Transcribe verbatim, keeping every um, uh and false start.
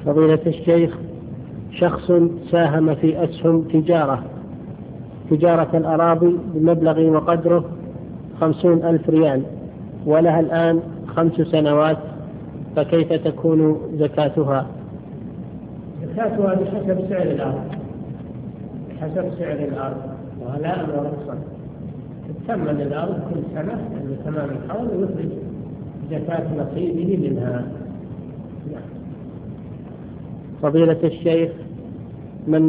فضيلة الشيخ، شخص ساهم في أسهم تجارة تجارة الأراضي بمبلغ وقدره خمسون ألف ريال، ولها الآن خمس سنوات، فكيف تكون زكاتها؟ زكاتها بحسب سعر الأرض بحسب سعر الأرض ولا أمر رخصة. تثمن الأرض كل سنة عند تمام الحول ويخرج زكاة نصيبه منها. فضيلة الشيخ،